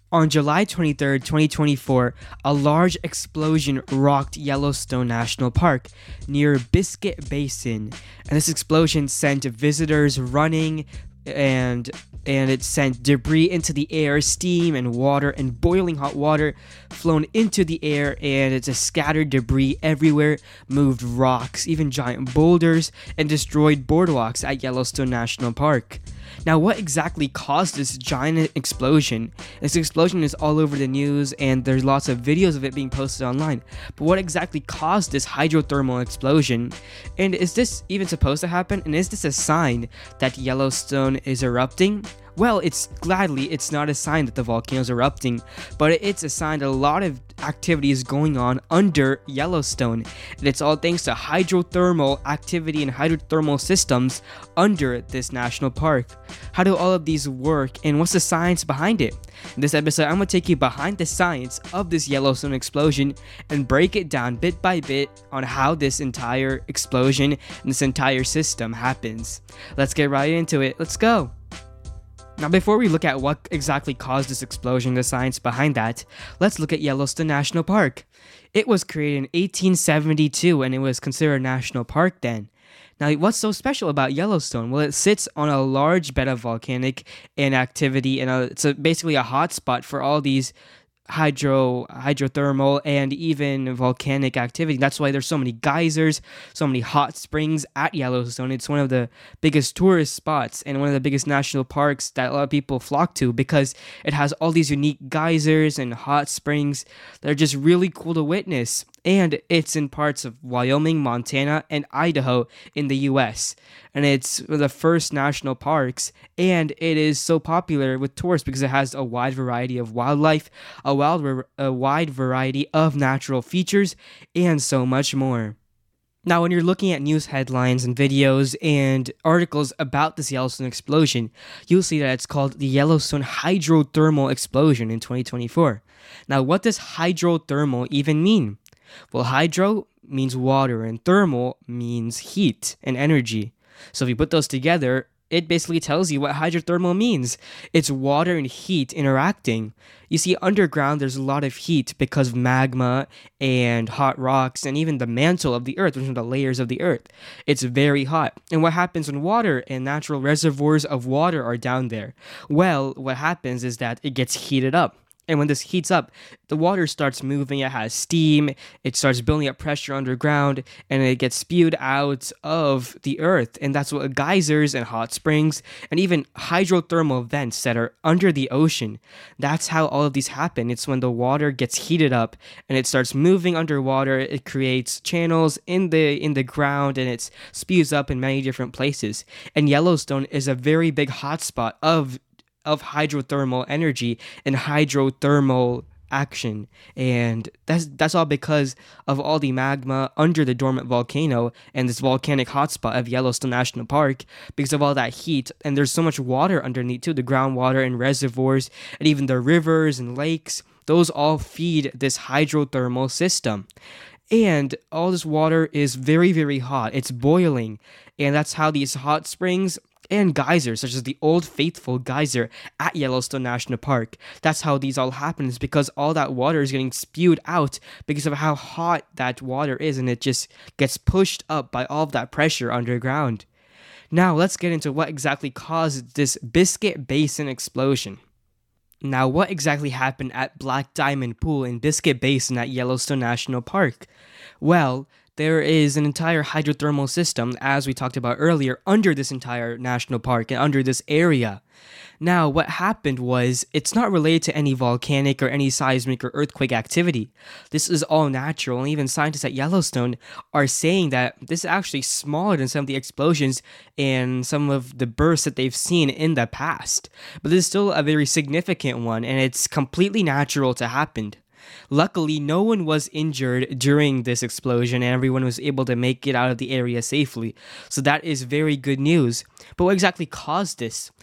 On July 23rd, 2024, a large explosion rocked Yellowstone National Park near Biscuit Basin, and this explosion sent visitors running and it sent debris into the air, steam and water and boiling hot water flown into the air, and it just scattered debris everywhere, moved rocks, even giant boulders, and destroyed boardwalks at Yellowstone National Park. Now, what exactly caused this giant explosion? This explosion is all over the news, and there's lots of videos of it being posted online. But what exactly caused this hydrothermal explosion? And is this even supposed to happen? And is this a sign that Yellowstone is erupting? Well, it's not a sign that the volcano is erupting, but it's a sign that a lot of activity is going on under Yellowstone, and it's all thanks to hydrothermal activity and hydrothermal systems under this national park. How do all of these work, and what's the science behind it? In this episode, I'm going to take you behind the science of this Yellowstone explosion and break it down bit by bit on how this entire explosion and this entire system happens. Let's get right into it. Let's go. Now, before we look at what exactly caused this explosion, the science behind that, let's look at Yellowstone National Park. It was created in 1872, and it was considered a national park then. Now, what's so special about Yellowstone? Well, it sits on a large bed of volcanic activity, and it's basically a hotspot for all these hydrothermal and even volcanic activity. That's why there's so many geysers, so many hot springs at Yellowstone. It's one of the biggest tourist spots and one of the biggest national parks that a lot of people flock to because it has all these unique geysers and hot springs that are just really cool to witness. And it's in parts of Wyoming, Montana, and Idaho in the US. And it's one of the first national parks, and it is so popular with tourists because it has a wide variety of wildlife, a wide variety of natural features, and so much more. Now, when you're looking at news headlines and videos and articles about this Yellowstone explosion, you'll see that it's called the Yellowstone Hydrothermal Explosion in 2024. Now, what does hydrothermal even mean? Well, hydro means water and thermal means heat and energy. So if you put those together, it basically tells you what hydrothermal means. It's water and heat interacting. You see, underground, there's a lot of heat because of magma and hot rocks and even the mantle of the earth, which are the layers of the earth. It's very hot. And what happens when water and natural reservoirs of water are down there? Well, what happens is that it gets heated up. And when this heats up, the water starts moving, it has steam, it starts building up pressure underground, and it gets spewed out of the earth. And that's what geysers and hot springs and even hydrothermal vents that are under the ocean. That's how all of these happen. It's when the water gets heated up and it starts moving underwater, it creates channels in the ground, and it spews up in many different places. And Yellowstone is a very big hotspot of hydrothermal energy and hydrothermal action, and that's all because of all the magma under the dormant volcano and this volcanic hotspot of Yellowstone National Park because of all that heat. And there's so much water underneath too, the groundwater and reservoirs and even the rivers and lakes. Those all feed this hydrothermal system. And all this water is very, very hot. It's boiling, and that's how these hot springs and geysers, such as the Old Faithful geyser at Yellowstone National Park. That's how these all happen, is because all that water is getting spewed out because of how hot that water is, and it just gets pushed up by all of that pressure underground. Now, let's get into what exactly caused this Biscuit Basin explosion. Now, what exactly happened at Black Diamond Pool in Biscuit Basin at Yellowstone National Park? Well, there is an entire hydrothermal system, as we talked about earlier, under this entire national park and under this area. Now, what happened was, it's not related to any volcanic or any seismic or earthquake activity. This is all natural, and even scientists at Yellowstone are saying that this is actually smaller than some of the explosions and some of the bursts that they've seen in the past. But this is still a very significant one, and it's completely natural to happen. Luckily, no one was injured during this explosion, and everyone was able to make it out of the area safely. So that is very good news. But what exactly caused this?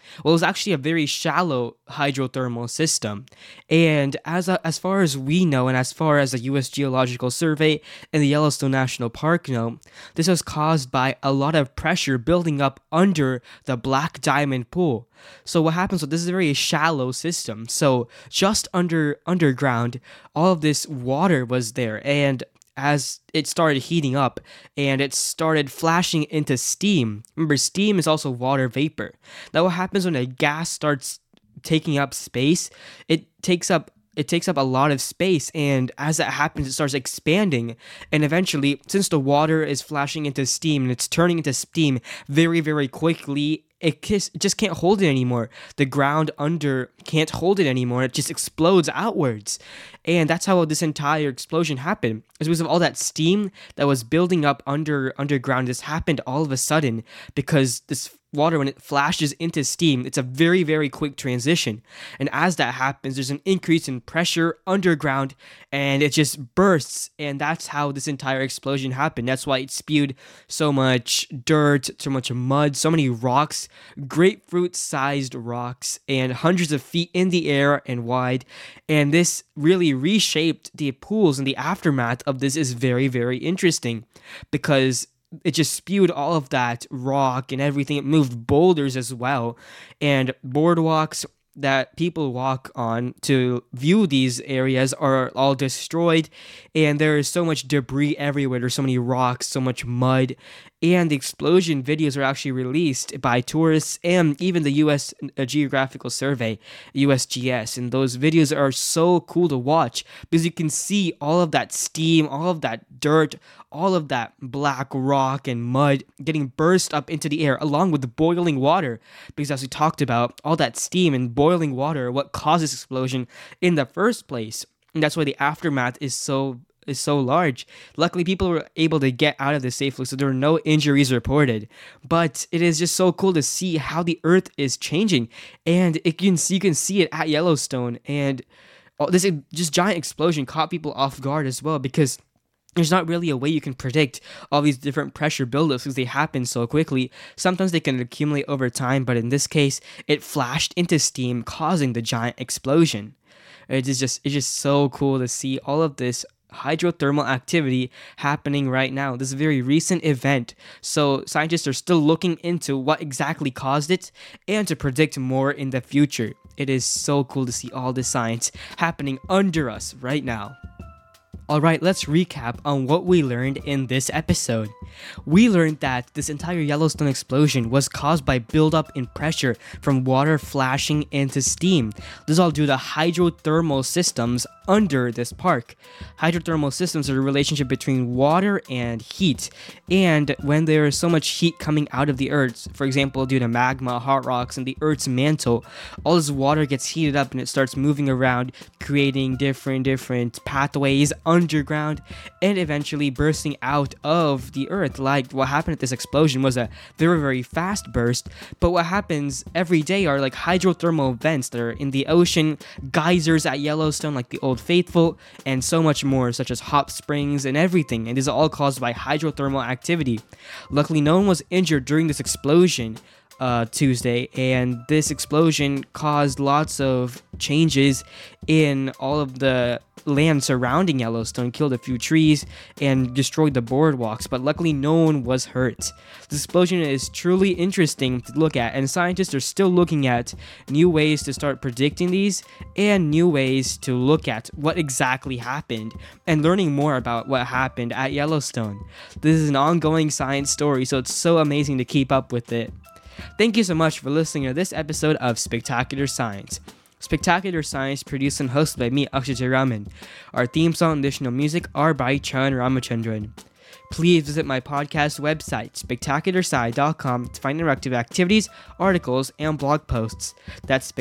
Well, it was actually a very shallow hydrothermal system. And as far as we know, and as far as the U.S. Geological Survey and the Yellowstone National Park know, this was caused by a lot of pressure building up under the Black Diamond Pool. So what happens? So this is a very shallow system. So just underground, all of this water was there, and as it started heating up and it started flashing into steam. Remember, steam is also water vapor. Now, what happens when a gas starts taking up space? It takes up a lot of space, and as that happens, it starts expanding, and eventually, since the water is flashing into steam and it's turning into steam very, very quickly, it just can't hold it anymore. The ground under can't hold it anymore. It just explodes outwards. And that's how this entire explosion happened. It's because of all that steam that was building up underground. This happened all of a sudden because this water, when it flashes into steam, it's a very, very quick transition. And as that happens, there's an increase in pressure underground and it just bursts. And that's how this entire explosion happened. That's why it spewed so much dirt, so much mud, so many rocks, grapefruit-sized rocks, and hundreds of feet in the air and wide. And this really reshaped the pools, and the aftermath of this is very, very interesting because it just spewed all of that rock and everything. It moved boulders as well, and boardwalks that people walk on to view these areas are all destroyed, and there is so much debris everywhere. There's so many rocks, so much mud, and the explosion videos are actually released by tourists and even the U.S. Geographical Survey, USGS, and those videos are so cool to watch because you can see all of that steam, all of that dirt, all of that black rock and mud getting burst up into the air along with the boiling water, because as we talked about, all that steam and boiling water are what causes explosion in the first place, and that's why the aftermath is so large. Luckily, people were able to get out of this safely, so there were no injuries reported. But it is just so cool to see how the Earth is changing, and you can see it at Yellowstone. And this just giant explosion caught people off guard as well, because there's not really a way you can predict all these different pressure buildups because they happen so quickly. Sometimes they can accumulate over time, but in this case, it flashed into steam, causing the giant explosion. It's just so cool to see all of this hydrothermal activity happening right now. This is a very recent event, so scientists are still looking into what exactly caused it and to predict more in the future. It is so cool to see all this science happening under us right now. Alright, let's recap on what we learned in this episode. We learned that this entire Yellowstone explosion was caused by buildup in pressure from water flashing into steam. This is all due to hydrothermal systems under this park. Hydrothermal systems are the relationship between water and heat, and when there is so much heat coming out of the earth, for example due to magma, hot rocks, and the earth's mantle, all this water gets heated up and it starts moving around, creating different pathways underground and eventually bursting out of the earth. Like what happened at this explosion was a very, very fast burst, but what happens every day are like hydrothermal events that are in the ocean, geysers at Yellowstone like the Old Faithful, and so much more, such as hot springs and everything, and this is all caused by hydrothermal activity. Luckily, no one was injured during this explosion Tuesday, and this explosion caused lots of changes in all of the land surrounding Yellowstone, killed a few trees and destroyed the boardwalks, but luckily no one was hurt. This explosion is truly interesting to look at, and scientists are still looking at new ways to start predicting these and new ways to look at what exactly happened and learning more about what happened at Yellowstone. This is an ongoing science story, so it's so amazing to keep up with it. Thank you so much for listening to this episode of Spectacular Science. Spectacular Science, produced and hosted by me, Akshay Raman. Our theme song and additional music are by Chan Ramachandran. Please visit my podcast website, spectacularsci.com, to find interactive activities, articles, and blog posts. That's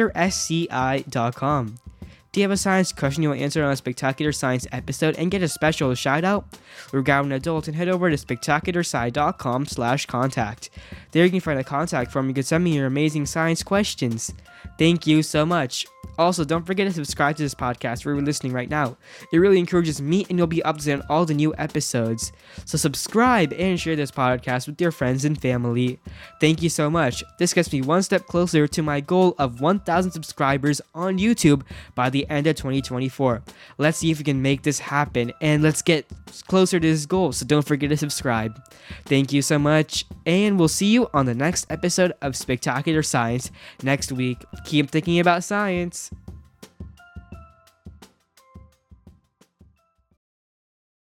spectacularsci.com. Do you have a science question you want answered on a Spectacular Science episode and get a special shout out? Regard an adult and head over to spectacularsci.com/contact. There you can find a contact form. You can send me your amazing science questions. Thank you so much. Also, don't forget to subscribe to this podcast where you're listening right now. It really encourages me, and you'll be up to date on all the new episodes. So subscribe and share this podcast with your friends and family. Thank you so much. This gets me one step closer to my goal of 1,000 subscribers on YouTube by the end of 2024. Let's see if we can make this happen, and let's get closer to this goal. So don't forget to subscribe. Thank you so much, and we'll see you on the next episode of Spectacular Science next week. Keep thinking about science.